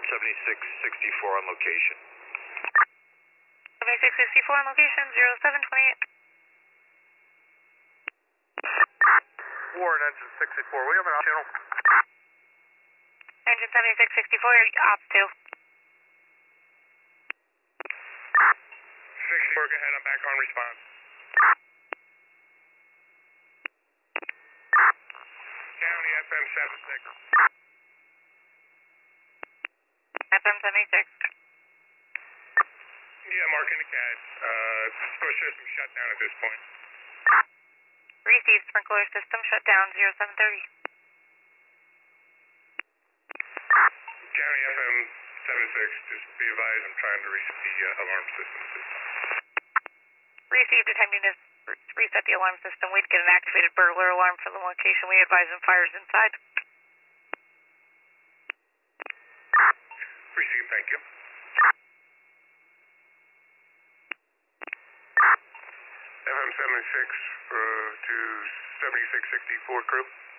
report 7664 on location. 7664 on location, 0728. Warren, engine 64. We have an op channel. Engine 7664, ops 2. 64, go ahead. I'm back on response. County FM 76. FM 76. Yeah, marking the CAD. Push system shut down at this point. Received, sprinkler system shut down, 0730. County FM 76, just be advised I'm trying to reset the alarm system at this time. Received, attempting to reset the alarm system. We'd get an activated burglar alarm for the location. We advise him fires inside. Received, thank you. FM 76 to 7664 crew.